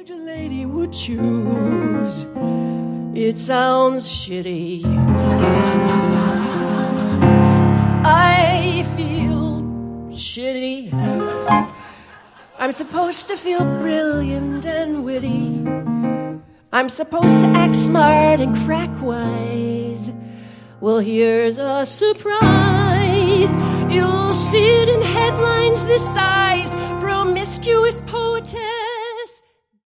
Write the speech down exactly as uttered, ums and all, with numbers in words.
language a lady would choose. It sounds shitty. I feel shitty. I'm supposed to feel brilliant and witty. I'm supposed to act smart and crack wise. Well, here's a surprise. You'll see it in headlines this size. Promiscuous poetess